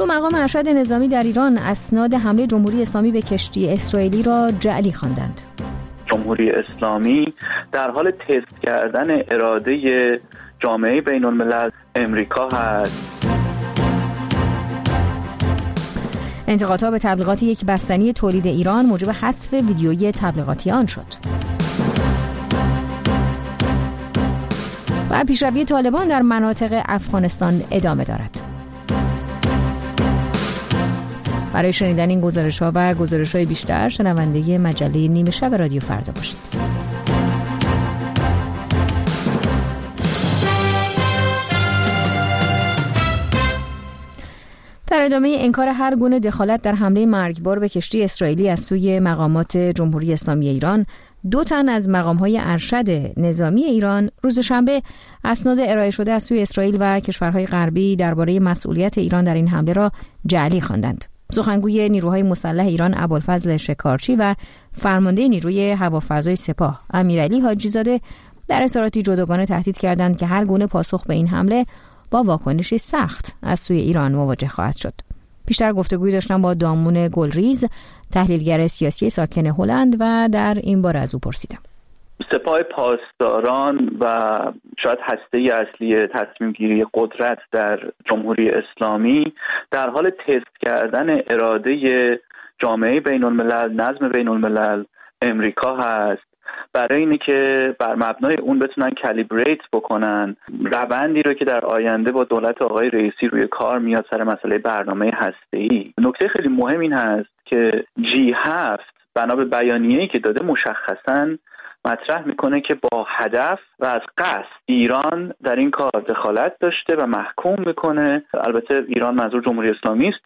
دو مقام ارشد نظامی در ایران اسناد حمله جمهوری اسلامی به کشتی اسرائیلی را جعلی خواندند. جمهوری اسلامی در حال تست کردن اراده جامعه بین الملل امریکا هست. انتقادها به تبلیغات یک بستنی تولید ایران موجب حذف ویدیویی تبلیغاتی آن شد. و پیشروی طالبان در مناطق افغانستان ادامه دارد. برای شنیدن این گزارش‌ها و گزارش‌های بیشتر شنونده مجله نیمه شب رادیو فردا باشید. در ادامه انکار هر گونه دخالت در حمله مرگبار به کشتی اسرائیلی از سوی مقامات جمهوری اسلامی ایران، 2 تن از مقام‌های ارشد نظامی ایران روز شنبه اسناد ارائه شده از سوی اسرائیل و کشورهای غربی درباره مسئولیت ایران در این حمله را جعلی خواندند. سخنگوی نیروهای مسلح ایران ابوالفضل شکارچی و فرمانده نیروی هوافضای سپاه امیرعلی حاجی‌زاده در اظهاراتی جداگانه تهدید کردند که هر گونه پاسخ به این حمله با واکنشی سخت از سوی ایران مواجه خواهد شد. بیشتر گفتگوی داشتم با دامون گلریز، تحلیلگر سیاسی ساکن هلند، و در این باره از او پرسیدم. سپاه پاسداران و شاید هسته اصلی تصمیم گیری قدرت در جمهوری اسلامی در حال تست کردن اراده جامعه بین الملل، نظم بین الملل امریکا هست، برای اینه که بر مبنای اون بتونن کالیبریت بکنن روندی رو که در آینده با دولت آقای رئیسی روی کار میاد سر مسئله برنامه هسته‌ای. نکته خیلی مهم این هست که G7 بنا به بیانیه‌ای که داده مشخصاً مطرح میکنه که با هدف و از قصد ایران در این کار دخالت داشته و محکوم میکنه. البته ایران منظور جمهوری اسلامی است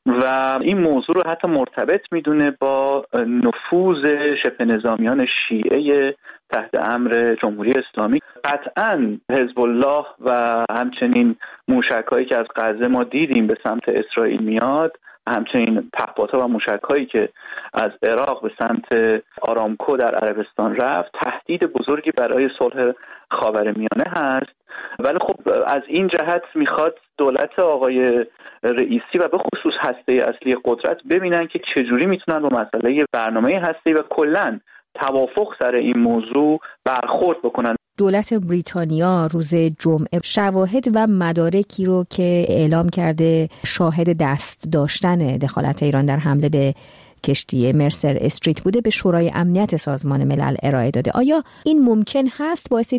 و این موضوع رو حتی مرتبط میدونه با نفوذ شبه نظامیان شیعه تحت امر جمهوری اسلامی. قطعاً حزب الله و همچنین موشک‌هایی که از غزه ما دیدیم به سمت اسرائیل میاد، همچنین پهپادها و موشک‌هایی که از عراق به سمت آرامکو در عربستان رفت، تهدید بزرگی برای صلح خاورمیانه هست. ولی خب از این جهت میخواد دولت آقای رئیسی و به خصوص هسته اصلی قدرت ببینن که چجوری میتونن با مسئله برنامه هسته‌ای و کلاً توافق سر این موضوع برخورد بکنن. دولت بریتانیا روز جمعه شواهد و مدارکی رو که اعلام کرده شاهد دست داشتن دخالت ایران در حمله به کشتی مرسر استریت بوده به شورای امنیت سازمان ملل ارائه داده. آیا این ممکن هست باعث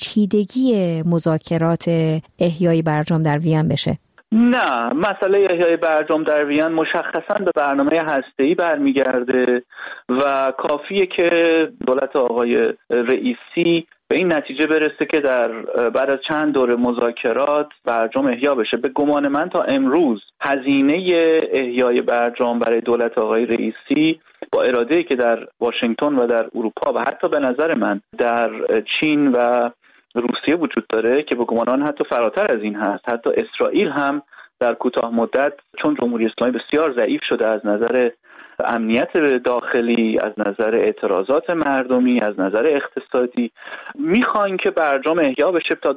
پیچیدگی مذاکرات احیای برجام در وین بشه؟ نه، مسئله احیای برجام در وین مشخصاً به برنامه هسته‌ای برمیگرده و کافیه که دولت آقای رئیسی به این نتیجه برسه که در بعد از چند دوره مذاکرات برجام احیا بشه. به گمان من تا امروز هزینه احیای برجام برای دولت آقای رئیسی با اراده‌ای که در واشنگتن و در اروپا و حتی به نظر من در چین و روسیه وجود داره که به گمان من حتی فراتر از این هست. حتی اسرائیل هم در کوتاه مدت چون جمهوری اسلامی بسیار ضعیف شده از نظر امنیت داخلی، از نظر اعتراضات مردمی، از نظر اقتصادی، میخوان که برجام احیا بشه تا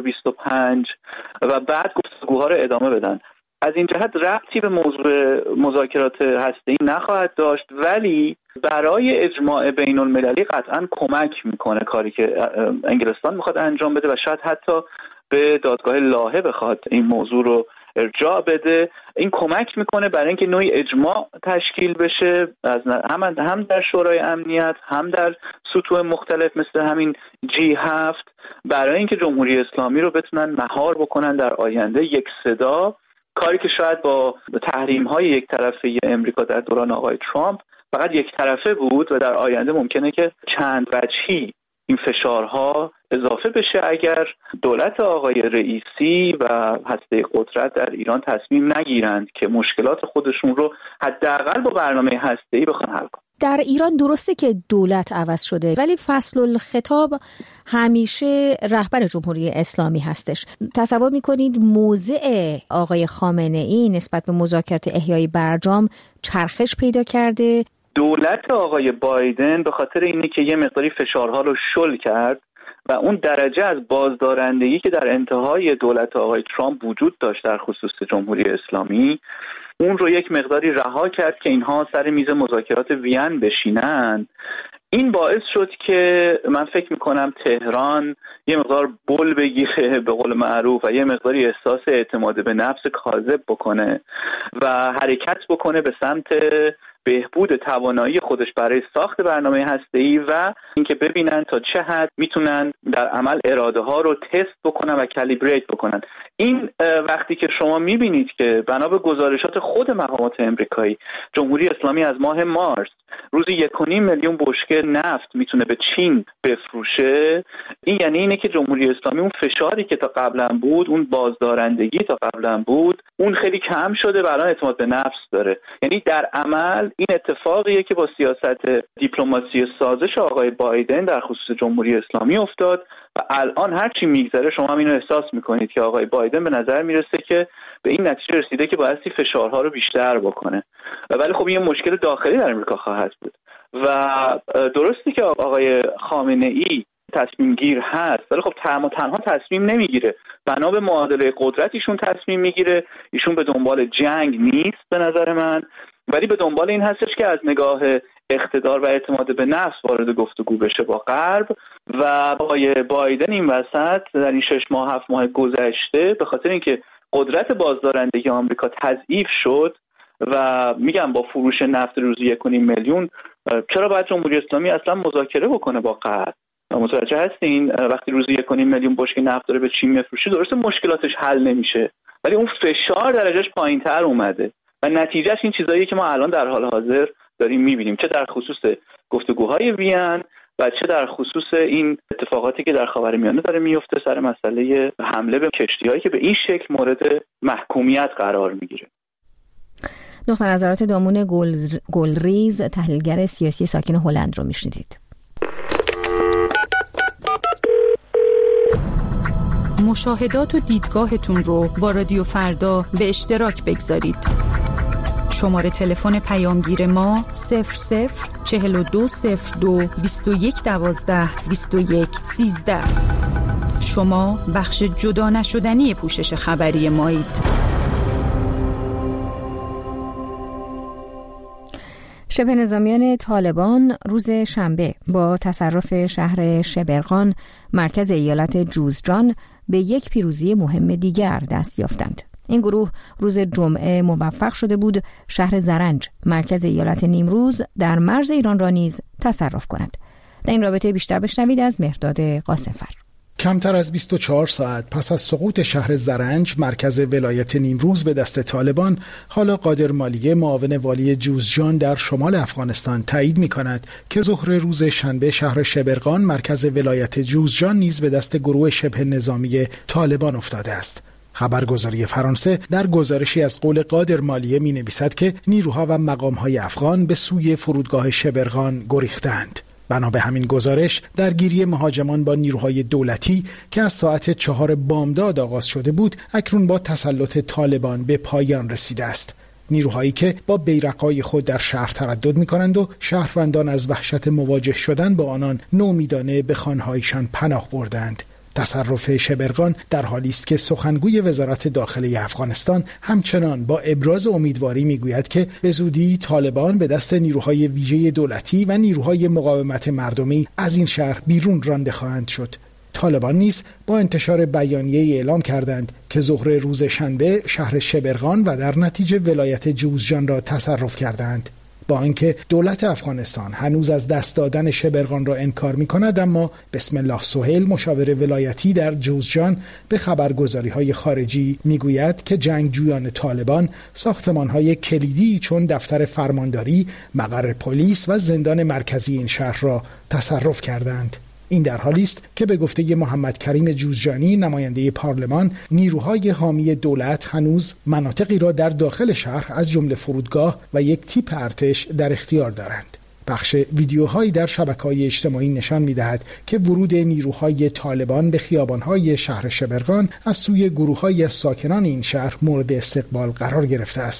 2025 و بعد گفتگوها رو ادامه بدن. از این جهت ربطی به موضوع مذاکرات هسته‌ای نخواهد داشت، ولی برای اجماع بین المللی قطعاً کمک میکنه کاری که انگلستان میخواد انجام بده و شاید حتی به دادگاه لاهه بخواد این موضوع رو ارجاع بده. این کمک میکنه برای اینکه نوعی اجماع تشکیل بشه هم در شورای امنیت، هم در سطوح مختلف مثل همین G7، برای اینکه جمهوری اسلامی رو بتونن مهار بکنن در آینده یک صدا، کاری که شاید با تحریم‌های یک طرفه امریکا در دوران آقای ترامپ فقط یک طرفه بود و در آینده ممکنه که چند وجهی این فشارها اضافه بشه اگر دولت آقای رئیسی و هسته قدرت در ایران تصمیم نگیرند که مشکلات خودشون رو حداقل با برنامه هسته‌ای بخوان حل کنند. در ایران درسته که دولت عوض شده ولی فصل الخطاب همیشه رهبر جمهوری اسلامی هستش. تصور میکنید موضع آقای خامنه‌ای نسبت به مذاکرات احیای برجام چرخش پیدا کرده؟ دولت آقای بایدن به خاطر اینه که یه مقداری فشارها رو شل کرد و اون درجه از بازدارندگی که در انتهای دولت آقای ترامپ وجود داشت در خصوص جمهوری اسلامی، اون رو یک مقداری رها کرد که اینها سر میز مذاکرات وین بشینن. این باعث شد که من فکر میکنم تهران یه مقدار بل بگیره به قول معروف و یه مقداری احساس اعتماد به نفس کاذب بکنه و حرکت بکنه به سمت بهبود توانایی خودش برای ساخت برنامه هسته‌ای و اینکه ببینن تا چه حد میتونن در عمل اراده ها رو تست بکنن و کالیبریت بکنن. این وقتی که شما میبینید که بنا به گزارشات خود مقامات امریکایی جمهوری اسلامی از ماه مارس روزی 1.5 میلیون بشکه نفت میتونه به چین بفروشه، این یعنی اینه که جمهوری اسلامی اون فشاری که تا قبلا بود، اون بازدارندگی تا قبلا بود، اون خیلی کم شده و الان اعتماد به نفس داره. یعنی در عمل این اتفاقیه که با سیاست دیپلماسی سازش آقای بایدن در خصوص جمهوری اسلامی افتاد و الان هر چی میگذره شما هم اینو احساس میکنید که آقای بایدن به نظر میرسه که به این نتیجه رسیده که بایستی فشارها رو بیشتر بکنه، ولی خب این مشکل داخلی در امریکا خواهد بود و درستی که آقای خامنه ای تصمیم گیر هست، ولی خب تنها تصمیم نمیگیره، بنا به معادله قدرت ایشون تصمیم میگیره. ایشون به دنبال جنگ نیست به نظر من، ولی به دنبال این هستش که از نگاه اقتدار و اعتماد به نفس وارد گفتگو بشه با غرب و آقای بایدن این وسط در این 6 ماه 7 ماه گذشته به خاطر اینکه قدرت بازدارندگی آمریکا تضعیف شد و میگم با فروش نفت روزی 1.5 میلیون، چرا باید جمهوری اسلامی اصلا مذاکره بکنه با غرب؟ متوجه هستین؟ وقتی روزی 1.5 میلیون بشکه نفت داره به چین میفروشه، درسته مشکلاتش حل نمیشه، ولی اون فشار درجهش پایینتر اومده و نتیجهش این چیزاییه که ما الان در حال حاضر داریم میبینیم، چه در خصوص گفتگوهای وین و چه در خصوص این اتفاقاتی که در خاورمیانه داره میفته سر مسئله حمله به کشتی‌هایی که به این شکل مورد محکومیت قرار میگیره. نقطه نظرات دامون گلریز، تحلیلگر سیاسی ساکن هلند رو میشنیدید. مشاهدات و دیدگاهتون رو با رادیو فردا به اشتراک بگذارید. شماره تلفن پیامگیر ما 004202 2112 2113. شما بخش جدا نشدنی پوشش خبری مایید. شبه نظامیان طالبان روز شنبه با تصرف شهر شبرغان مرکز ایالت جوزجان به یک پیروزی مهم دیگر دست یافتند. این گروه روز جمعه موفق شده بود شهر زرنج مرکز ایالت نیمروز در مرز ایران را نیز تصرف کند. در این رابطه بیشتر بشنوید از مهرداد قاسمفر. کمتر از 24 ساعت پس از سقوط شهر زرنج مرکز ولایت نیمروز به دست طالبان، حالا قادر مالیه معاون والی جوزجان در شمال افغانستان تایید می‌کند که ظهر روز شنبه شهر شبرغان مرکز ولایت جوزجان نیز به دست گروه شبه نظامی طالبان افتاده است. خبرگزاری فرانسه در گزارشی از قول قادر مالیه می‌نویسد که نیروها و مقام‌های افغان به سوی فرودگاه شبرغان گریختند. بنا به همین گزارش درگیری مهاجمان با نیروهای دولتی که از ساعت 4 بامداد آغاز شده بود، اکنون با تسلط طالبان به پایان رسیده است. نیروهایی که با بیرقای خود در شهر تردد می‌کنند و شهروندان از وحشت مواجه شدن با آنان نومیدانه به خانه‌هایشان پناه بردند. تصرف شبرغان در حالی است که سخنگوی وزارت داخلی افغانستان همچنان با ابراز امیدواری میگوید که به زودی طالبان به دست نیروهای ویژه دولتی و نیروهای مقاومت مردمی از این شهر بیرون رانده خواهند شد. طالبان نیز با انتشار بیانیه‌ای اعلام کردند که ظهر روز شنبه شهر شبرغان و در نتیجه ولایت جوزجان را تصرف کردند. با اینکه دولت افغانستان هنوز از دست دادن شبرغان را انکار می‌کند، اما بسم الله سهیل مشاور ولایتی در جوزجان به خبرگزاری‌های خارجی می‌گوید که جنگجویان طالبان ساختمان‌های کلیدی چون دفتر فرمانداری، مقر پلیس و زندان مرکزی این شهر را تصرف کردند. این در حالی است که به گفته محمد کریم جوزجانی نماینده پارلمان، نیروهای حامی دولت هنوز مناطقی را در داخل شهر از جمله فرودگاه و یک تیپ ارتش در اختیار دارند. بخش ویدیوهایی در شبکه‌های اجتماعی نشان می‌دهد که ورود نیروهای طالبان به خیابان‌های شهر شبرغان از سوی گروه‌های از ساکنان این شهر مورد استقبال قرار گرفته است.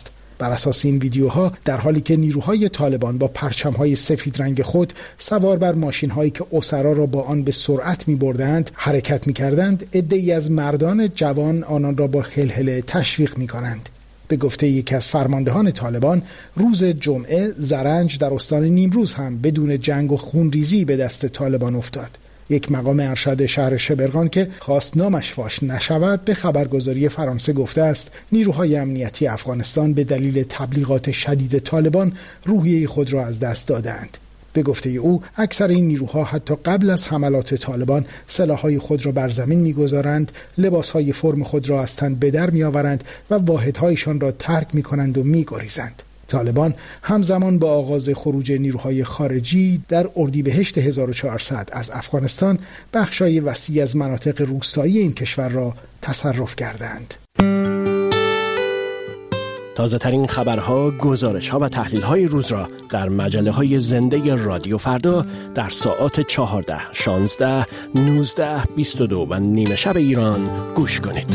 بر اساس این ویدیوها در حالی که نیروهای طالبان با پرچم‌های سفید رنگ خود سوار بر ماشین‌هایی که اسرا را با آن به سرعت می‌بردند حرکت می‌کردند، عده‌ای از مردان جوان آنان را با هلهله تشویق می‌کنند. به گفته یکی از فرماندهان طالبان، روز جمعه زرنج در استان نیمروز هم بدون جنگ و خونریزی به دست طالبان افتاد. یک مقام ارشد شهر شبرغان که خواست نامش فاش نشود به خبرگزاری فرانسه گفته است نیروهای امنیتی افغانستان به دلیل تبلیغات شدید طالبان روحیه خود را از دست دادند. به گفته او اکثر این نیروها حتی قبل از حملات طالبان سلاح‌های خود را بر زمین می‌گذارند، لباس‌های فرم خود را از تن به در می‌آورند و واحدهایشان را ترک می‌کنند و می‌گریزند. طالبان همزمان با آغاز خروج نیروهای خارجی در اردیبهشت 1400 از افغانستان بخشای وسیع از مناطق روستایی این کشور را تصرف کردند. تازه ترین خبرها، گزارش‌ها و تحلیل‌های روز را در مجله‌های زنده رادیو فردا در ساعات 14، 16، 19، 22 و نیمه شب ایران گوش کنید.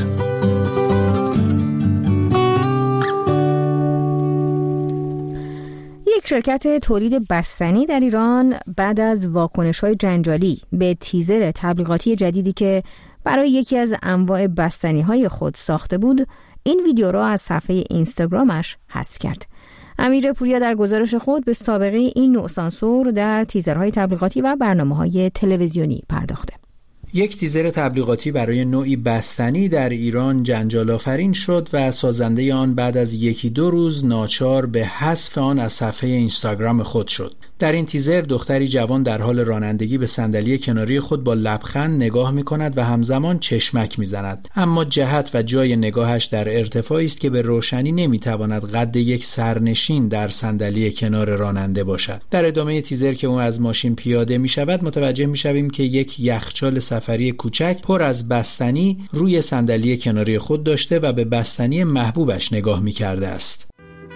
یک شرکت تولید بستنی در ایران بعد از واکنش‌های جنجالی به تیزر تبلیغاتی جدیدی که برای یکی از انواع بستنی‌های خود ساخته بود، این ویدیو را از صفحه اینستاگرامش حذف کرد. امیر پوریا در گزارش خود به سابقه این نوع سانسور در تیزرهای تبلیغاتی و برنامه‌های تلویزیونی پرداخته. یک تیزر تبلیغاتی برای نوعی بستنی در ایران جنجال آفرین شد و سازنده آن بعد از 1-2 روز ناچار به حذف آن از صفحه اینستاگرام خود شد. در این تیزر دختری جوان در حال رانندگی به صندلی کناری خود با لبخند نگاه می‌کند و همزمان چشمک می‌زند، اما جهت و جای نگاهش در ارتفاعی است که به روشنی نمی‌تواند قد یک سرنشین در صندلی کنار راننده باشد. در ادامه تیزر که او از ماشین پیاده می‌شود متوجه می‌شویم که یک یخچال سفری کوچک پر از بستنی روی صندلی کناری خود داشته و به بستنی محبوبش نگاه می‌کرده است.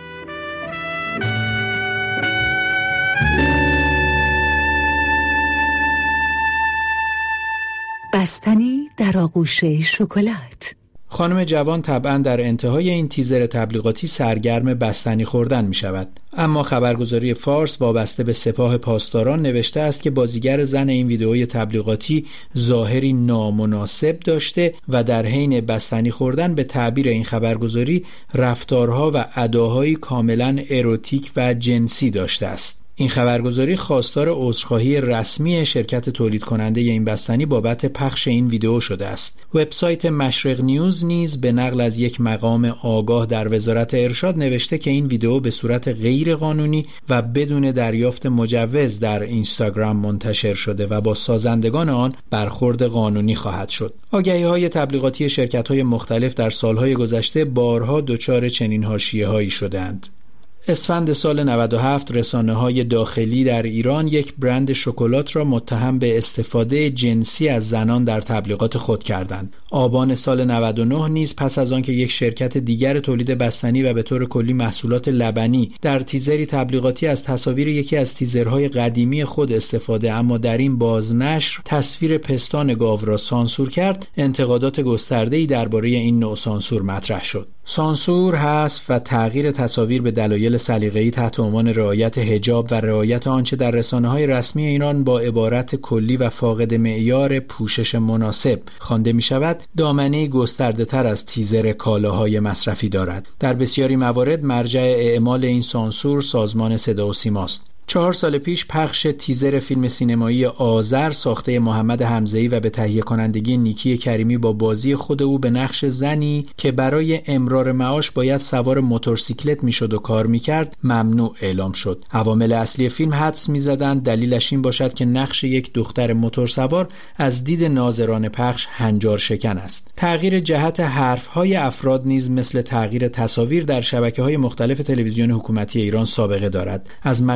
بستنی در آغوش شکلات. خانم جوان طبعا در انتهای این تیزر تبلیغاتی سرگرم بستنی خوردن می شود. اما خبرگزاری فارس وابسته به سپاه پاسداران نوشته است که بازیگر زن این ویدئوی تبلیغاتی ظاهری نامناسب داشته و در حین بستنی خوردن به تعبیر این خبرگزاری رفتارها و اداهایی کاملا اروتیک و جنسی داشته است. این خبرگزاری خواستار عذرخواهی رسمی شرکت تولید کننده این بستنی بابت پخش این ویدئو شده است. وبسایت مشرق نیوز نیز به نقل از یک مقام آگاه در وزارت ارشاد نوشته که این ویدئو به صورت غیر قانونی و بدون دریافت مجوز در اینستاگرام منتشر شده و با سازندگان آن برخورد قانونی خواهد شد. آگهی‌های تبلیغاتی شرکت‌های مختلف در سال‌های گذشته بارها دچار چنین حاشیه‌هایی شدند. اسفند سال 97 رسانه‌های داخلی در ایران یک برند شکلات را متهم به استفاده جنسی از زنان در تبلیغات خود کردند. آبان سال 99 نیز پس از آنکه یک شرکت دیگر تولید بستنی و به طور کلی محصولات لبنی در تیزری تبلیغاتی از تصاویر یکی از تیزرهای قدیمی خود استفاده اما در این بازنشر تصویر پستان گاو را سانسور کرد، انتقادات گسترده‌ای درباره این نوع سانسور مطرح شد. سانسور، حذف و تغییر تصاویر به دلایل سلیقه‌ای تحت عنوان رعایت حجاب و رعایت آنچه در رسانه‌های رسمی ایران با عبارت کلی و فاقد معیار پوشش مناسب خوانده می‌شود، دامنه‌ای گسترده‌تر از تیزر کالاهای مصرفی دارد. در بسیاری موارد مرجع اعمال این سانسور سازمان صدا و سیما است. 4 سال پیش پخش تیزر فیلم سینمایی آذر ساخته محمد حمزه‌ای و به تهیه کنندگی نیکی کریمی با بازی خود او به نقش زنی که برای امرار معاش باید سوار موتورسیکلت میشد و کار میکرد ممنوع اعلام شد. عوامل اصلی فیلم حدس میزدند دلیلش این باشد که نقش یک دختر موتورسوار از دید ناظران پخش هنجار شکن است. تغییر جهت حرفهای افراد نیز مثل تغییر تصاویر در شبکه‌های مختلف تلویزیون حکومتی ایران سابقه دارد. از مشهورترین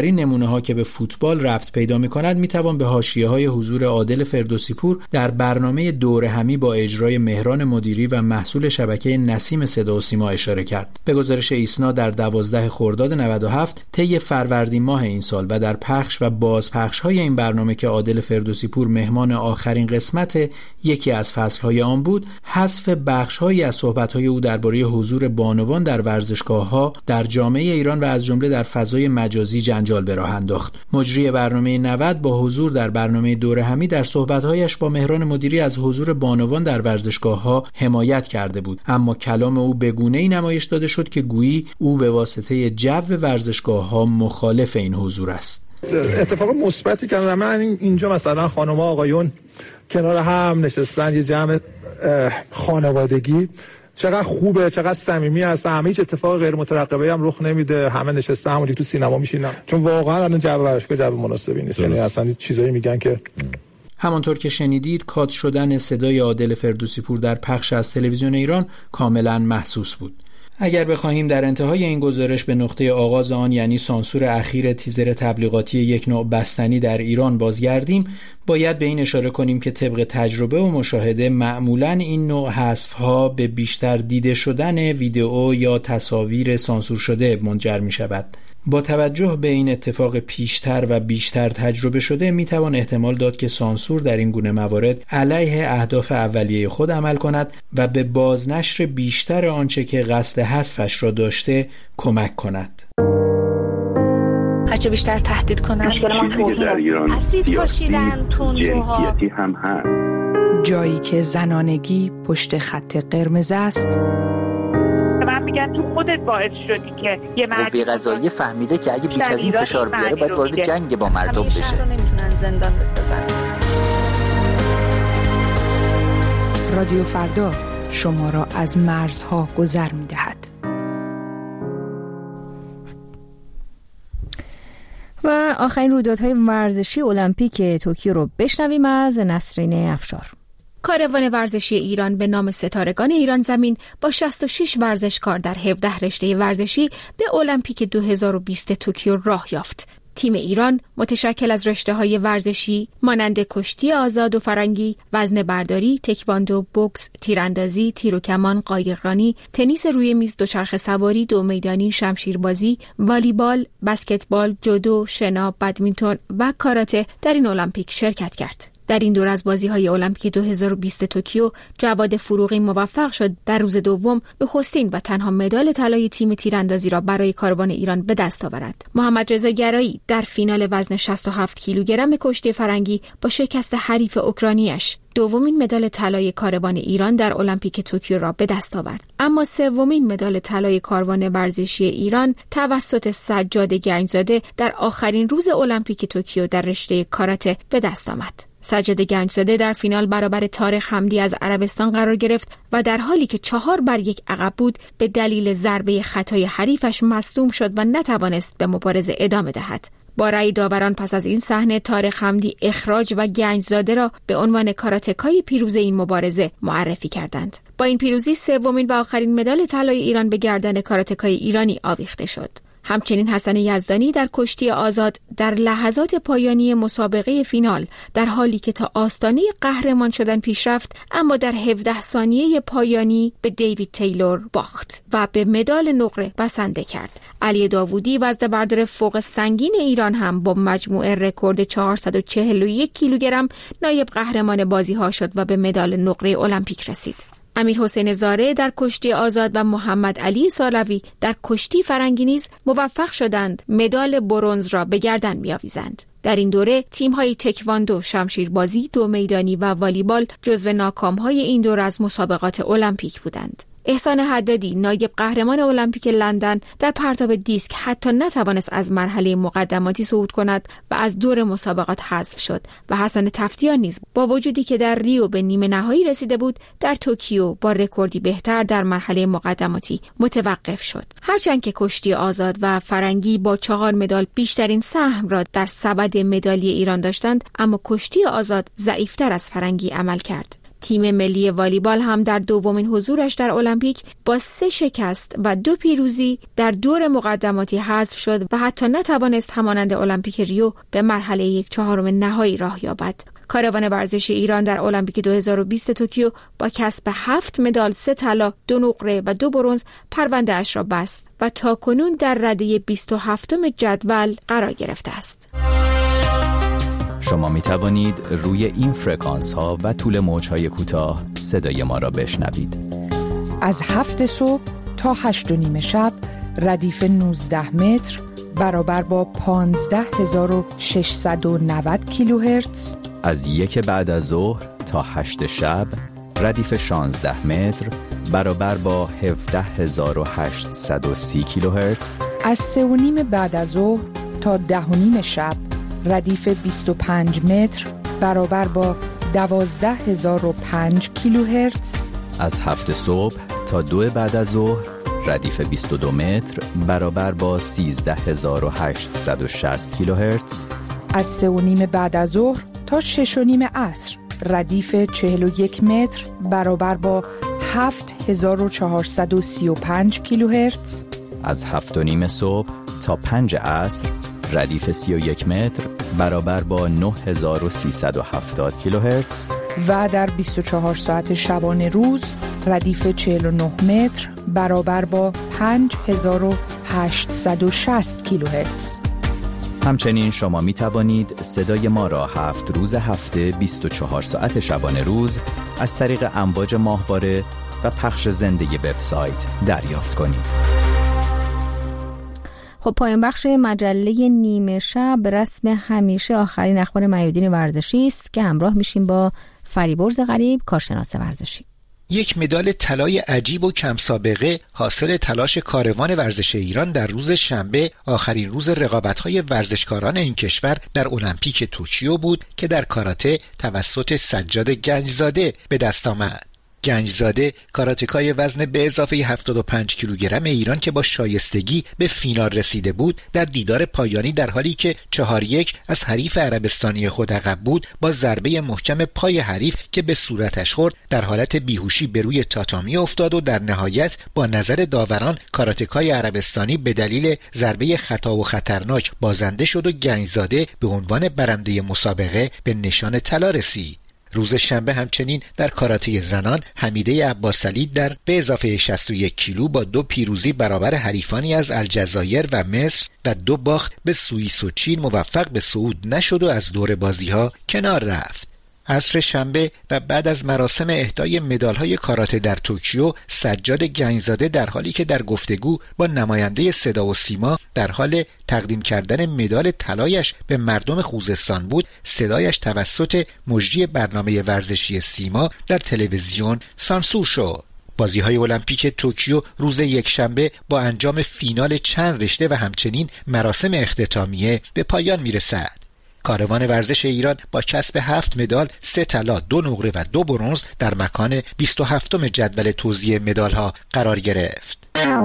آخرین نمونه‌ها که به فوتبال ربط پیدا می‌کند می‌توان به حاشیه‌های حضور عادل فردوسی پور در برنامه دوره همی با اجرای مهران مدیری و محصول شبکه نسیم صدا و سیما اشاره کرد. به گزارش ایسنا در 12 خرداد 97 طی فروردین ماه این سال و در پخش و بازپخش‌های این برنامه که عادل فردوسی پور مهمان آخرین قسمت یکی از فصل‌های آن بود، حذف بخش‌هایی از صحبت‌های او درباره حضور بانوان در ورزشگاه‌ها در جامعه ایران و از جمله در فضای مجازی جنجال به راه انداخت. مجری برنامه 90 با حضور در برنامه دوره همی در صحبت‌هایش با مهران مدیری از حضور بانوان در ورزشگاه‌ها حمایت کرده بود، اما کلام او به گونه‌ای نمایش داده شد که گویی او به واسطه جو ورزشگاه‌ها مخالف این حضور است. اتفاق مثبتی که من اینجا مثلا خانم‌ها آقایون کنار هم نشستن، یه جمع خانوادگی، چقدر خوبه، چقدر صمیمی هست، همه هیچ اتفاق غیر مترقبه هم رخ نمیده، همه نشسته همونجوری تو سینما میشینن، چون واقعا الان جو ورزشگاه جو مناسبی نیست. یعنی اصلا چیزایی میگن که همانطور که شنیدید کات شدن صدای عادل فردوسی پور در پخش از تلویزیون ایران کاملا محسوس بود. اگر بخواهیم در انتهای این گزارش به نقطه آغاز آن، یعنی سانسور اخیر تیزر تبلیغاتی یک نوع بستنی در ایران بازگردیم، باید به این اشاره کنیم که طبق تجربه و مشاهده معمولاً این نوع حذف‌ها به بیشتر دیده شدن ویدئو یا تصاویر سانسور شده منجر می شود. با توجه به این اتفاق پیشتر و بیشتر تجربه شده میتوان احتمال داد که سانسور در این گونه موارد علیه اهداف اولیه خود عمل کند و به بازنشر بیشتر آنچه که قصد حذفش را داشته کمک کند. هرچه بیشتر تهدید کنند، مشکل ما در ایران اسید پاشیدن، جنسیتی هم هست. جایی که زنانگی پشت خط قرمز است، میگن تو خودت باعث شدی که یه قوه قضاییه فهمیده که اگه بیش از این فشار بیاره باید وارد جنگ با مردم بشه. نمیتونن زندان بسازن. رادیو فردا شما را از مرزها گذر می‌دهد. و آخرین رویدادهای ورزشی المپیک توکیو رو بشنویم از نسرین افشار. کاروان ورزشی ایران به نام ستارگان ایران زمین با 66 ورزشکار در 17 رشته ورزشی به المپیک 2020 توکیو راه یافت. تیم ایران متشکل از رشته‌های ورزشی مانند کشتی آزاد و فرنگی، وزنه برداری، تکواندو، بوکس، تیراندازی، تیر و کمان، قایقرانی، تنیس روی میز، دوچرخه سواری، دو میدانی، شمشیربازی، والیبال، بسکتبال، جودو، شنا، بدمینتون و کاراته در این المپیک شرکت کرد. در این دور از بازی‌های المپیک 2020 توکیو، جواد فروغی موفق شد در روز دوم نخستین و تنها مدال طلای تیم تیراندازی را برای کاروان ایران به دست آورد. محمد رضا گرایی در فینال وزن 67 کیلوگرم کشتی فرنگی با شکست حریف اوکراینیش دومین مدال طلای کاروان ایران در المپیک توکیو را به دست آورد. اما سومین مدال طلای کاروان ورزشی ایران توسط سجاد گنجزاده در آخرین روز المپیک توکیو در رشته کاراته به دست آمد. سجاد گنجزاده در فینال برابر طارق حمدی از عربستان قرار گرفت و در حالی که 4-1 عقب بود به دلیل ضربه خطای حریفش مصدوم شد و نتوانست به مبارزه ادامه دهد. با رأی داوران پس از این صحنه طارق حمدی اخراج و گنجزاده را به عنوان کاراتکای پیروز این مبارزه معرفی کردند. با این پیروزی سومین و آخرین مدال طلای ایران به گردن کاراتکای ایرانی آویخته شد. همچنین حسن یزدانی در کشتی آزاد در لحظات پایانی مسابقه فینال در حالی که تا آستانه قهرمان شدن پیش رفت، اما در 17 ثانیه پایانی به دیوید تیلور باخت و به مدال نقره بسنده کرد. علی داوودی وزنه بردار فوق سنگین ایران هم با مجموع رکورد 441 کیلوگرم نایب قهرمان بازی‌ها شد و به مدال نقره المپیک رسید. امیر حسین زاره در کشتی آزاد و محمد علی سالوی در کشتی فرنگی نیز موفق شدند مدال برنز را به گردن بیاویزند. در این دوره تیم‌های تکواندو، شمشیربازی، دو میدانی و والیبال جزو ناکام‌های این دوره از مسابقات المپیک بودند. احسان حدادی نایب قهرمان المپیک لندن در پرتاب دیسک حتی نتوانست از مرحله مقدماتی صعود کند و از دور مسابقات حذف شد و حسن تفتیان نیز با وجودی که در ریو به نیمه نهایی رسیده بود در توکیو با رکوردی بهتر در مرحله مقدماتی متوقف شد. هرچند که کشتی آزاد و فرنگی با 4 مدال بیشترین سهم را در سبد مدالی ایران داشتند، اما کشتی آزاد ضعیفتر از فرنگی عمل کرد. تیم ملی والیبال هم در دومین حضورش در المپیک با 3 شکست و 2 پیروزی در دور مقدماتی حذف شد و حتی نتوانست همانند المپیک ریو به مرحله 1/4 نهایی راه یابد. کاروان ورزشی ایران در المپیک 2020 توکیو با کسب 7 مدال، 3 طلا، 2 نقره و 2 برنز پرونده اش را بست و تاکنون در رده 27م جدول قرار گرفته است. شما می توانید روی این فرکانس ها و طول موج های کوتاه صدای ما را بشنوید. از 7 صبح تا 8:30 شب ردیف 19 متر برابر با 15690 کیلوهرتز. از 1 بعد از ظهر تا 8 شب ردیف 16 متر برابر با 17830 کیلوهرتز. از 3:30 بعد از ظهر تا 10:30 شب ردیف 25 متر برابر با 12005 کیلوهرتز. از 7 صبح تا 2 بعد از ظهر ردیف 22 متر برابر با 13860 کیلوهرتز. از 3:30 بعد از ظهر تا 6:30 عصر ردیف 41 متر برابر با 7435 کیلوهرتز. از 7:30 صبح تا 5 عصر ردیف 31 متر برابر با 9370 کیلوهرتز. و در 24 ساعت شبانه روز ردیف 49 متر برابر با 5860 کیلوهرتز. همچنین شما می توانید صدای ما را 7 روز هفته 24 ساعت شبانه روز از طریق امواج ماهواره و پخش زنده وبسایت دریافت کنید. خب پایان بخش مجله نیمه شب رسم همیشه آخرین اخبار میادین ورزشی است که همراه میشیم با فریبرز غریب، کارشناس ورزشی. یک مدال طلای عجیب و کم سابقه حاصل تلاش کاروان ورزش ایران در روز شنبه، آخرین روز رقابت‌های ورزشکاران این کشور در المپیک توکیو بود که در کاراته توسط سجاد گنجزاده به دست آمد. گنجزاده کاراتکای وزن به اضافه 75 کیلوگرم ایران که با شایستگی به فینال رسیده بود، در دیدار پایانی در حالی که 4-1 از حریف عربستانی خود عقب بود، با ضربه محکم پای حریف که به صورتش خورد در حالت بیهوشی به روی تاتامی افتاد و در نهایت با نظر داوران کاراتکای عربستانی به دلیل ضربه خطا و خطرناک بازنده شد و گنجزاده به عنوان برنده مسابقه به نشان طلا رسید. روز شنبه همچنین در کاراته زنان حمیده عباسعلی در به اضافه 61 کیلو با 2 پیروزی برابر حریفانی از الجزایر و مصر و 2 باخت به سوئیس و چین موفق به صعود نشد و از دور بازی‌ها کنار رفت. عصر شنبه و بعد از مراسم اهدای مدال‌های کاراته در توکیو، سجاد گنجزاده در حالی که در گفتگو با نماینده صدا و سیما در حال تقدیم کردن مدال طلایش به مردم خوزستان بود، صدایش توسط مجری برنامه ورزشی سیما در تلویزیون سانسور شد. بازی‌های المپیک توکیو روز یکشنبه با انجام فینال چند رشته و همچنین مراسم اختتامیه به پایان می‌رسد. کاروان ورزش ایران با کسب 7 مدال، 3 طلا، 2 نقره و 2 برنز در مکان 27م جدول توزیع مدال‌ها قرار گرفت.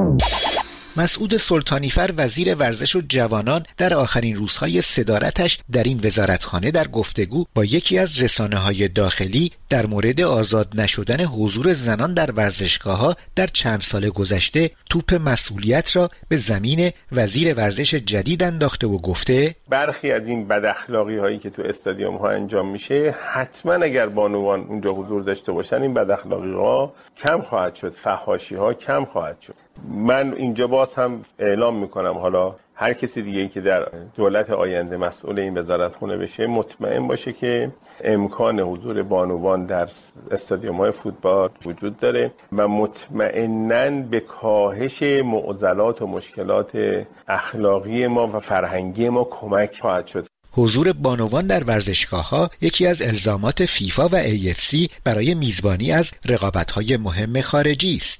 مسعود سلطانیفر وزیر ورزش و جوانان در آخرین روزهای صدارتش در این وزارتخانه در گفتگو با یکی از رسانه‌های داخلی در مورد آزاد نشدن حضور زنان در ورزشگاه‌ها در چند سال گذشته توپ مسئولیت را به زمین وزیر ورزش جدید انداخته و گفته برخی از این بداخلاقی‌هایی که تو استادیوم‌ها انجام میشه، حتما اگر بانوان اونجا حضور داشته باشن این بداخلاقی‌ها کم خواهد شد، فحاشی‌ها کم خواهد شد. من اینجا باز هم اعلام میکنم، حالا هر کسی دیگه‌ای که در دولت آینده مسئول این وزارتخونه بشه مطمئن باشه که امکان حضور بانوان در استادیوم‌های فوتبال وجود داره و مطمئناً به کاهش معضلات و مشکلات اخلاقی ما و فرهنگی ما کمک خواهد شد. حضور بانوان در ورزشگاه‌ها یکی از الزامات فیفا و AFC برای میزبانی از رقابت‌های مهم خارجی است.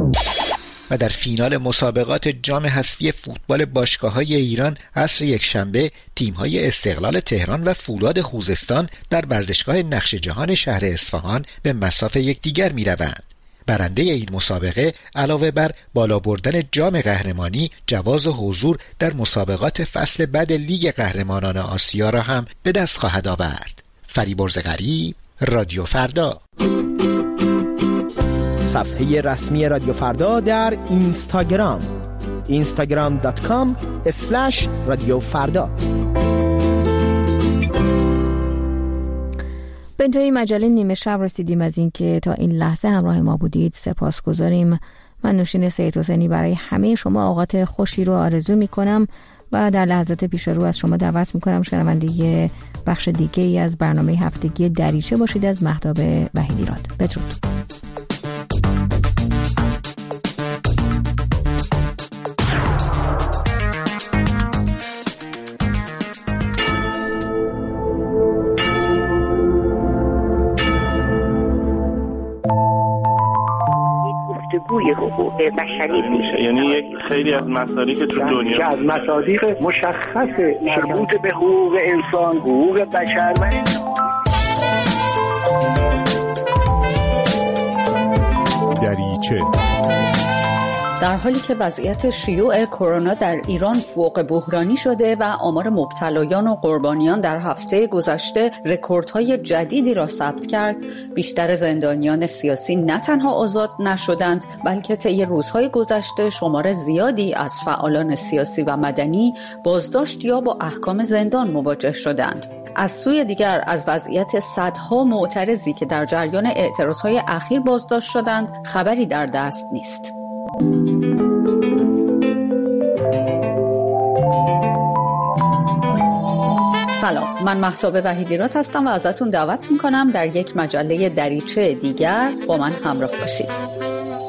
و در فینال مسابقات جام حذفی فوتبال باشگاه‌های ایران عصر یکشنبه تیم‌های استقلال تهران و فولاد خوزستان در ورزشگاه نقش جهان شهر اصفهان به مصاف یکدیگر می‌روند. برنده این مسابقه علاوه بر بالا بردن جام قهرمانی، جواز حضور در مسابقات فصل بعد لیگ قهرمانان آسیا را هم به دست خواهد آورد. فریبرز غریب، رادیو فردا. صفحه رسمی رادیو فردا در اینستاگرام instagram.com/رادیو فردا. به انتهای مجله نیمه شب رسیدیم. از اینکه تا این لحظه همراه ما بودید سپاسگزاریم. من نوشین سید حسینی برای همه شما اوقات خوشی رو آرزو میکنم و در لحظات پیش رو از شما دعوت میکنم شنونده بخش دیگه ای از برنامه هفتگی دریچه باشید از مهتاب وحیدیراد. بدرود. گفتگوی حقوق بشری میشه، یعنی یک خیلی از مصادیق تو دنیا که از مصادیق مشخص مربوط به حقوق انسان، حقوق بشر و دریچه. در حالی که وضعیت شیوع کرونا در ایران فوق بحرانی شده و آمار مبتلایان و قربانیان در هفته گذشته رکوردهای جدیدی را ثبت کرد، بیشتر زندانیان سیاسی نه تنها آزاد نشدند، بلکه طی روزهای گذشته شمار زیادی از فعالان سیاسی و مدنی بازداشت یا با احکام زندان مواجه شدند. از سوی دیگر از وضعیت صدها معترضی که در جریان اعتراضهای اخیر بازداشت شدند خبری در دست نیست. سلام، من مهتاب وحیدیراد هستم و ازتون دعوت میکنم در یک مجله دریچه دیگر با من همراه باشید.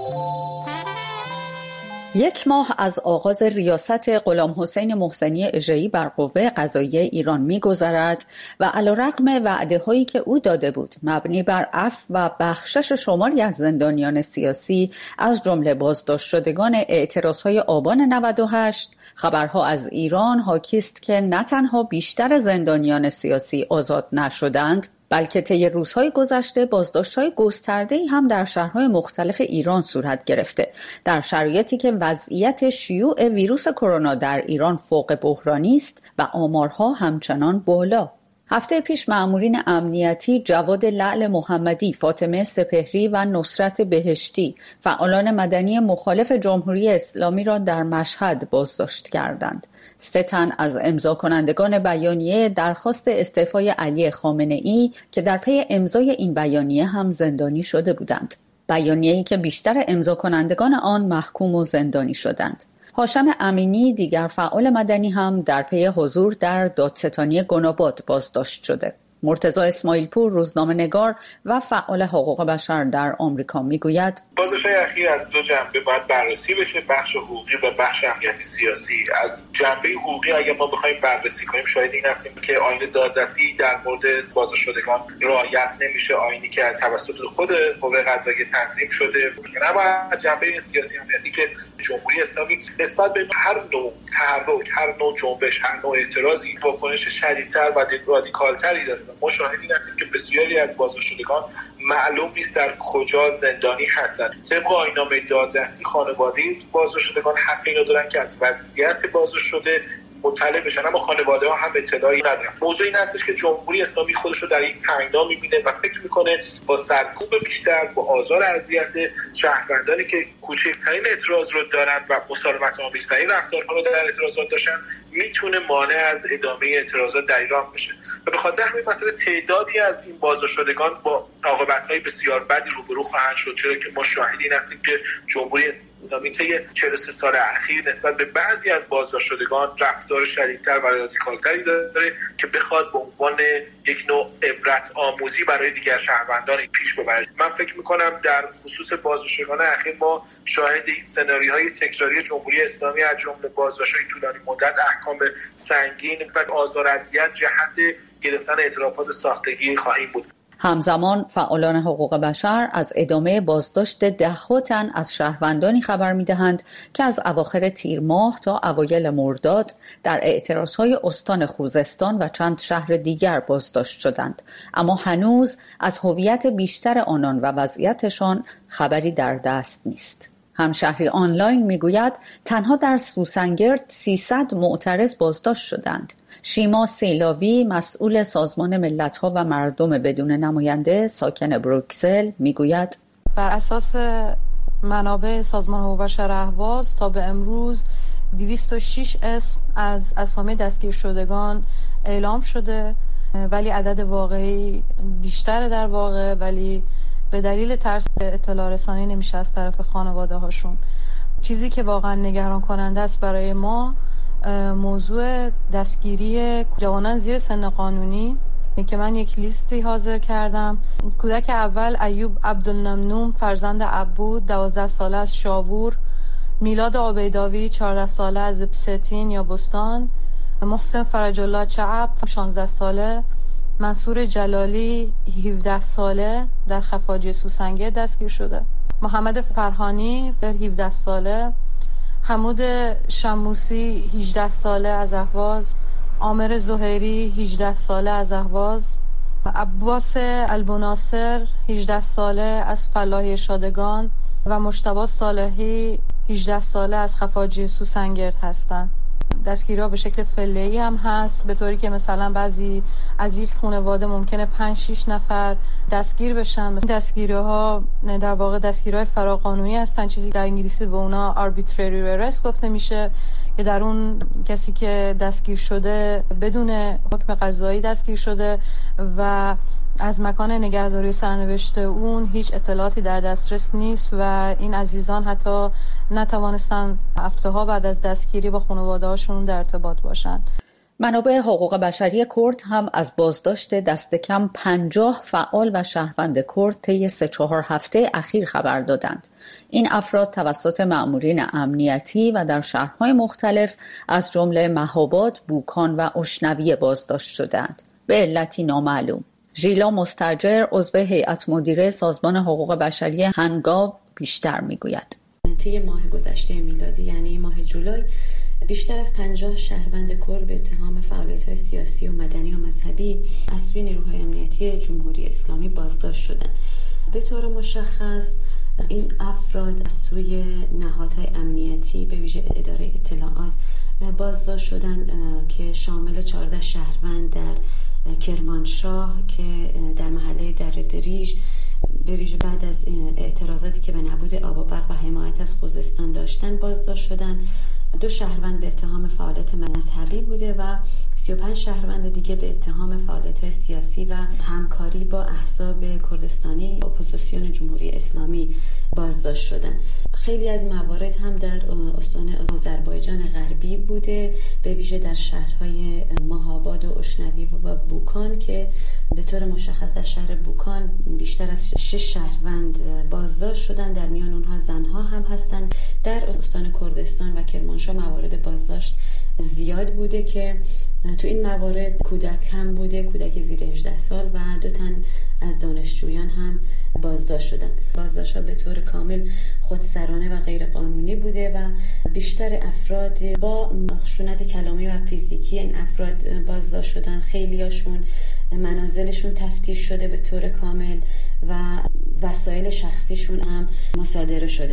یک ماه از آغاز ریاست غلام حسین محسنی اژه‌ای بر قوه قضاییه ایران می‌گذرد و علیرغم وعده‌هایی که او داده بود مبنی بر عفو و بخشش شماری از زندانیان سیاسی از جمله بازداشت شدگان اعتراضهای آبان 98، خبرها از ایران حاکی است که نه تنها بیشتر زندانیان سیاسی آزاد نشدند، بلکه طی روزهای گذشته بازداشت‌های گسترده‌ای هم در شهرهای مختلف ایران صورت گرفته، در شرایطی که وضعیت شیوع ویروس کرونا در ایران فوق بحرانی است و آمارها همچنان بالا. هفته پیش مأمورین امنیتی جواد لعل محمدی، فاطمه سپهری و نصرت بهشتی، فعالان مدنی مخالف جمهوری اسلامی را در مشهد بازداشت کردند. 3 تن از امضا کنندگان بیانیه درخواست استعفای علی خامنه‌ای که در پی امضای این بیانیه هم زندانی شده بودند. بیانیه‌ای که بیشتر امضا کنندگان آن محکوم و زندانی شدند. هاشم امینی، دیگر فعال مدنی، هم در پی حضور در دادستانی گناباد بازداشت شده. مرتضی اسماعیلپور، روزنامه‌نگار و فعال حقوق بشر در آمریکا میگوید بازداشت‌های اخیر از 2 جنبه باید بررسی بشه، بخش حقوقی و بخش امنیتی سیاسی. از جنبه حقوقی اگر ما بخوایم بررسی کنیم شاید این هستیم که آیین دادرسی در مورد بازداشت شدگان رعایت نمیشه، آیینی که توسط خود قوه قضاییه تنظیم شده. اما از جنبه سیاسی امنیتی که جمهوری اسلامی نسبت به هر نوع تحرک، هر نوع جنبش، هر نوع اعتراضی واکنش شدیدتر و رادیکالتری داره. ما شاهد این هستیم که بسیاری از بازداشت شدگان معلوم نیست در کجا زندانی هستند. طبق آیین‌نامه دادرسی خانواده بازداشت شدگان حق اینو دارن که از وضعیت بازداشت شده مطلع بشن، اما خانواده ها هم اطلاعی ندارن. موضوع این هستش که جمهوری اسلامی خودش رو در یک تنگنا میبینه و فکر میکنه با سرکوب بیشتر، با آزار اذیت شهروندانی که کوچکترین اعتراض رو دارن و مسالمت آمیزترین رفتارها رو در اعتراضات داشتن میتونه مانع از ادامه اعتراضات در ایران بشه. و به خاطر همین مسئله تعدادی از این بازداشت شدگان با عاقبت‌های بسیار بدی روبرو خواهند شد، چرا که ما شاهد این هستیم که جمهوری اسلامی طی 43 سال اخیر نسبت به بعضی از بازداشت شدگان رفتار شدیدتر و رادیکالتری داره که بخواد به عنوان یک نوع عبرت آموزی برای دیگر شهروندان پیش ببره. من فکر می‌کنم در خصوص بازداشت شدگان اخیر ما شاهد این سناریوهای تکراری جمهوری اسلامی از جمله بازداشت‌های طولانی مدت، احکام سنگین و آزار اذیت جهت گرفتن اعترافات ساختگی خواهیم بود. همزمان فعالان حقوق بشر از ادامه بازداشت 10 تن از شهروندانی خبر می‌دهند که از اواخر تیر ماه تا اوایل مرداد در اعتراضهای استان خوزستان و چند شهر دیگر بازداشت شدند، اما هنوز از هویت بیشتر آنان و وضعیتشان خبری در دست نیست. همشهری آنلاین میگوید تنها در سوسنگرد 300 معترض بازداشت شدند. شیما سیلاوی مسئول سازمان ملت‌ها و مردم بدون نماینده ساکن بروکسل میگوید بر اساس منابع سازمان حقوق بشر اهواز تا به امروز 206 اسم از اسامی دستگیر شدگان اعلام شده، ولی عدد واقعی بیشتره در واقع، ولی به دلیل ترس اطلاع رسانی نمیشه از طرف خانواده هاشون. چیزی که واقعا نگران کننده است برای ما موضوع دستگیری جوانان زیر سن قانونی که من یک لیستی حاضر کردم. کودک اول ایوب عبدالنمنوم فرزند عبود 12 ساله از شاوور، میلاد عبیداوی 14 ساله از پستین یا بستان، محسن فرج الله چعب 16 ساله، منصور جلالی 17 ساله در خفاجی سوسنگرد دستگیر شده، محمد فرهانی 17 ساله، حمود شموسی 18 ساله از اهواز، عامر زهیری 18 ساله از اهواز، عباس البناصر 18 ساله از فلاحی شادگان و مجتبی صالحی 18 ساله از خفاجی سوسنگرد هستند. دستگیری‌ها به شکل فعلی هم هست، به طوری که مثلا بعضی از یک خانواده ممکنه 5-6 نفر دستگیر بشن. دستگیری‌ها در واقع دستگیری‌های فراقانونی هستن، چیزی در انگلیسی به اونا arbitrary arrest گفته میشه، که در اون کسی که دستگیر شده بدون حکم قضایی دستگیر شده و از مکان نگهداری سرنوشت اون هیچ اطلاعاتی در دسترس نیست و این عزیزان حتی نتوانستن هفته‌ها بعد از دستگیری با خانواده‌هاشون در ارتباط باشند. منابع حقوق بشری کرد هم از بازداشت دست کم 50 فعال و شهروند کرد طی 3-4 هفته اخیر خبر دادند. این افراد توسط مأمورین امنیتی و در شهرهای مختلف از جمله مهاباد، بوکان و اشنویه بازداشت شدند به علتی نامعلوم. ژیلا مستاجر عضو هیئت مدیره سازمان حقوق بشری هنگاو بیشتر میگوید. طی ماه گذشته میلادی یعنی ماه جولای بیشتر از 50 شهروند کرد به اتهام فعالیت‌های سیاسی و مدنی و مذهبی از سوی نیروهای امنیتی جمهوری اسلامی بازداشت شدند. به طور مشخص این افراد از سوی نهادهای امنیتی به ویژه اداره اطلاعات بازداشت شدند که شامل 14 شهروند در کرمانشاه که در محله در دریج به ویژه بعد از اعتراضاتی که به نبود آب و برق و حمایت از خوزستان داشتن بازداشت شدن. 2 شهروند به اتهام فعالیت مذهبی بوده و 35 شهروند دیگه به اتهام فعالیت سیاسی و همکاری با احزاب کردستانی اپوزیسیون جمهوری اسلامی بازداشت شدن. خیلی از موارد هم در استان آذربایجان غربی بوده، به ویژه در شهرهای مهاباد و اشنوی و بوکان که به طور مشخص در شهر بوکان بیشتر از 6 شهروند بازداشت شدن، در میان اونها زنها هم هستند. در استان کردستان و کرمانشاه موارد بازداشت زیاد بوده که تو این موارد کودک هم بوده، کودک زیر 18 سال و 2 تن از دانشجویان هم بازداشت شدن. بازداشت‌ها به طور کامل خودسرانه و غیر قانونی بوده و بیشتر افراد با خشونت کلامی و فیزیکی این افراد بازداشت شدن. خیلیاشون منازلشون تفتیش شده به طور کامل و وسایل شخصیشون هم مصادره شده.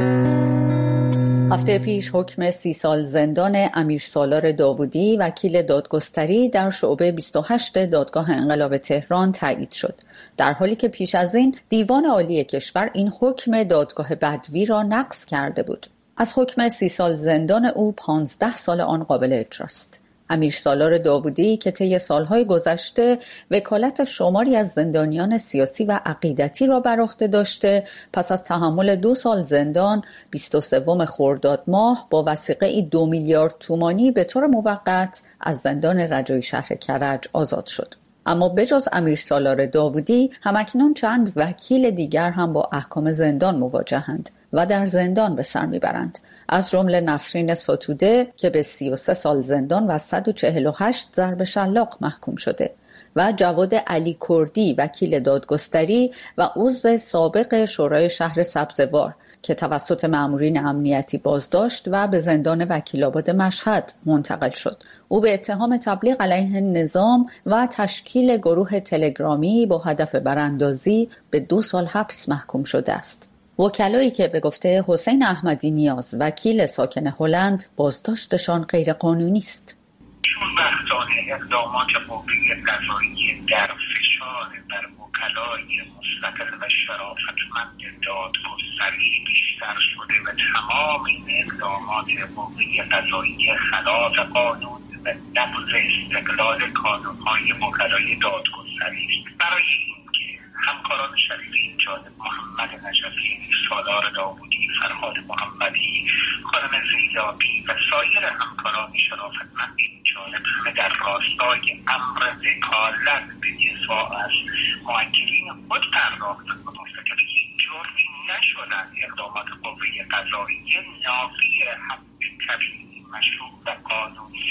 هفته پیش حکم 30 سال زندان امیر سالار داوودی وکیل دادگستری در شعبه 28 دادگاه انقلاب تهران تایید شد، در حالی که پیش از این دیوان عالی کشور این حکم دادگاه بدوی را نقض کرده بود. از حکم 30 سال زندان او 15 سال آن قابل اجراست. امیر سالار داوودی که طی سالهای گذشته وکالت شماری از زندانیان سیاسی و عقیدتی را بر عهده داشته، پس از تحمل 2 سال زندان 23 خرداد ماه با وثیقه 2 میلیارد تومانی به طور موقت از زندان رجایی شهر کرج آزاد شد. اما بجز امیر سالار داوودی همکنون چند وکیل دیگر هم با احکام زندان مواجهند و در زندان به سر میبرند، از جمله نسرین ستوده که به 33 سال زندان و 148 ضرب شلاق محکوم شده و جواد علی کردی وکیل دادگستری و عضو سابق شورای شهر سبزوار که توسط مأمورین امنیتی بازداشت و به زندان وکیل‌آباد مشهد منتقل شد. او به اتهام تبلیغ علیه نظام و تشکیل گروه تلگرامی با هدف براندازی به 2 سال حبس محکوم شده است. وکلایی که به گفته حسین احمدی نیاز وکیل ساکن هلند بازداشتشان غیرقانونی است. چون وقتانه اقدامات قوه قضاییه در فشار بر وکلای مستقل و شرافتمند دادگستری بیشتر شده و تمام این اقدامات قوه قضاییه خلاف قانون و نقض استقلال کانون‌های وکلای دادگستری است. برای اینکه همکاران شریف این جانب محمد نجفی، سالار داوودی، فرهاد محمدی، خانم زیلابی و سایر همکاران شرافتمند این جانب همه در راستای امر وکالت به دفاع از موکلین خود پرداختند و مرتکب هیچ جرمی نشدند. اقدامات قوه قضاییه نافی حق طبیعی مشروع و قانونی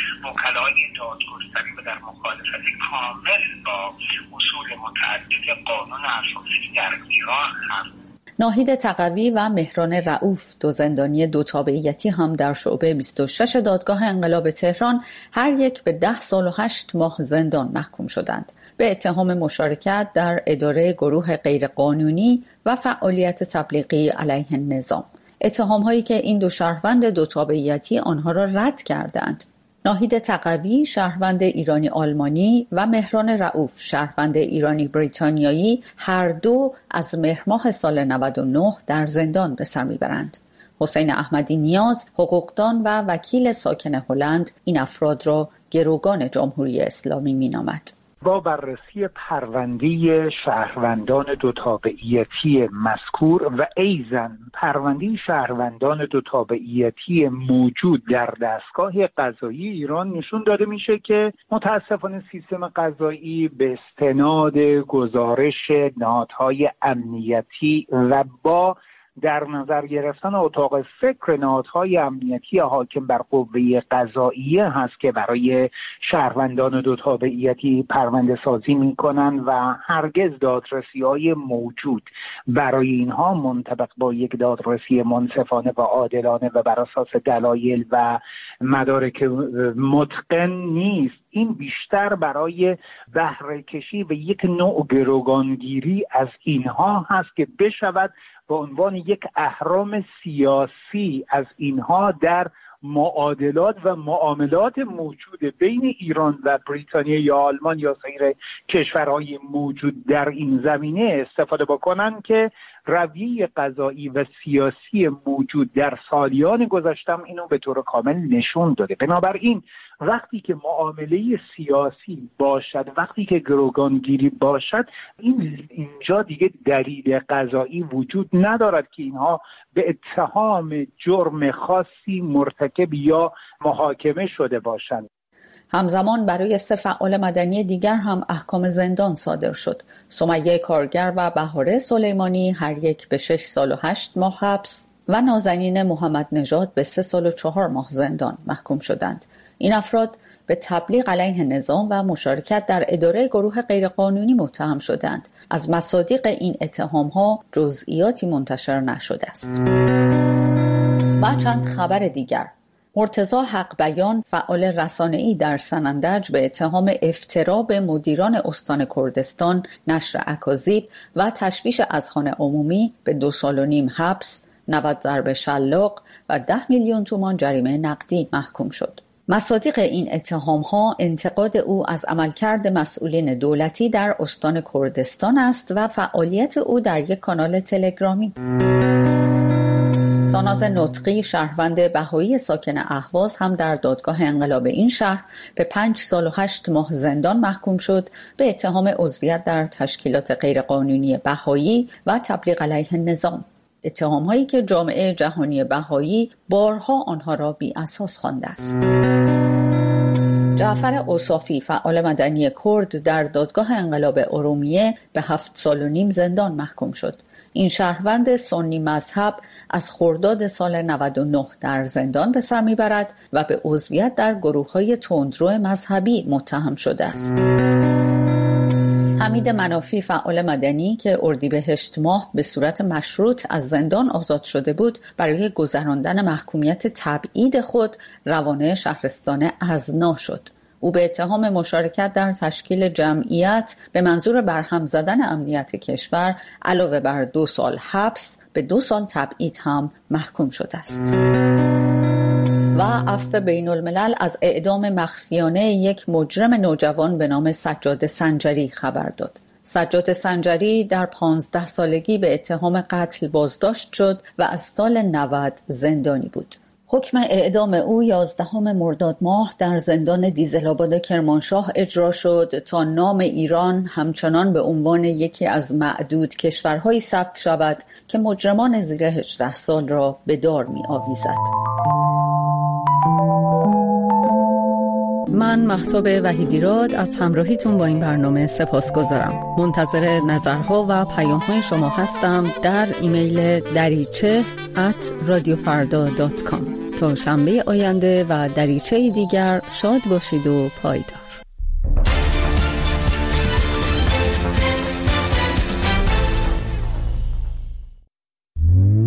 وکلای دادگستری و در مخالفت کامل با اصول متعدد قانون اساسی در ایران هست. ناهید تقوی و مهران رؤوف، دو زندانی دو تابعیتی هم در شعبه 26 دادگاه انقلاب تهران، هر یک به 10 سال و 8 ماه زندان محکوم شدند به اتهام مشارکت در اداره گروه غیرقانونی و فعالیت تبلیغی علیه نظام. اتهام‌هایی که این دو شهروند دو تابعیتی آنها را رد کردند. ناهید تقوی شهروند ایرانی آلمانی و مهران رؤوف شهروند ایرانی بریتانیایی هر دو از مهر ماه سال 99 در زندان به سر میبرند. حسین احمدی نیاز، حقوقدان و وکیل ساکن هلند، این افراد را گروگان جمهوری اسلامی مینامد. با بررسی پرونده شهروندان دو تابعیتی مذکور و ایضاً پرونده شهروندان دو تابعیتی موجود در دستگاه قضایی ایران نشون داده میشه که متاسفانه سیستم قضایی به استناد گزارش نهادهای امنیتی و با در نظر گرفتن اتاق فکر نهادهای امنیتی حاکم بر قوه قضاییه هست که برای شهروندان دو تابعیتی پرونده سازی میکنن و هرگز دادرسی‌های موجود برای اینها منطبق با یک دادرسی منصفانه و عادلانه و بر اساس دلایل و مدارک متقن نیست. این بیشتر برای بهره کشی و یک نوع گروگانگیری از اینها هست که بشود به عنوان یک اهرام سیاسی از اینها در معادلات و معاملات موجود بین ایران و بریتانیا یا آلمان یا سایر کشورهای موجود در این زمینه استفاده بکنن که رویه قضایی و سیاسی موجود در سالیان گذشته اینو به طور کامل نشون داده. بنابراین وقتی که معامله سیاسی باشد، وقتی که گروگانگیری باشد، اینجا دیگه دلیل قضایی وجود ندارد که اینها به اتهام جرم خاصی مرتکب یا محاکمه شده باشند. همزمان برای 3 فعال مدنی دیگر هم احکام زندان صادر شد. سمیه کارگر و بهاره سلیمانی هر یک به 6 سال و 8 ماه حبس و نازنین محمد نژاد به 3 سال و 4 ماه زندان محکوم شدند. این افراد به تبلیغ علیه نظام و مشارکت در اداره گروه غیرقانونی متهم شدند. از مصادیق این اتهام‌ها جزئیاتی منتشر نشده است. و چند خبر دیگر. مرتضی حق بیان، فعال رسانه‌ای در سنندج، به اتهام افترا به مدیران استان کردستان، نشر اکاذیب و تشویش اذهان عمومی به 2 سال و نیم حبس، 90 ضرب شلاق و 10 میلیون تومان جریمه نقدی محکوم شد. مصادیق این اتهام‌ها انتقاد او از عملکرد مسئولین دولتی در استان کردستان است و فعالیت او در یک کانال تلگرامی. ساناز نطقی، شهروند بهایی ساکن اهواز، هم در دادگاه انقلاب این شهر به 5 سال و 8 ماه زندان محکوم شد به اتهام عضویت در تشکیلات غیرقانونی بهایی و تبلیغ علیه نظام. اتهام‌هایی که جامعه جهانی بهایی بارها آنها را بی اساس خوانده است. جعفر اوصافی، فعال مدنی کرد، در دادگاه انقلاب ارومیه به 7 سال و نیم زندان محکوم شد. این شهروند سنی مذهب از خرداد سال 99 در زندان به سر میبرد و به عضویت در گروه‌های تندرو مذهبی متهم شده است. حمید منافی، فعال مدنی که اردیبهشت ماه به صورت مشروط از زندان آزاد شده بود، برای گذراندن محکومیت تبعید خود روانه شهرستان ازنا شد. او به اتهام مشارکت در تشکیل جمعیت به منظور برهم زدن امنیت کشور علاوه بر 2 سال حبس به 2 سال تبعید هم محکوم شده است. و عفو بین الملل از اعدام مخفیانه یک مجرم نوجوان به نام سجاد سنجری خبر داد. سجاد سنجری در 15 سالگی به اتهام قتل بازداشت شد و از سال 90 زندانی بود. حکم اعدام او 11 مرداد ماه در زندان دیزل‌آباد کرمانشاه اجرا شد تا نام ایران همچنان به عنوان یکی از معدود کشورهایی ثبت شود که مجرمان زیر 18 سال را به دار می‌آویزد. من مهتاب وحیدی‌راد از همراهیتون با این برنامه سپاسگزارم. منتظر نظرها و پیام‌های شما هستم در ایمیل dariche@radiofarda.com. تا شنبه آینده و دریچه دیگر شاد باشید و پایدار.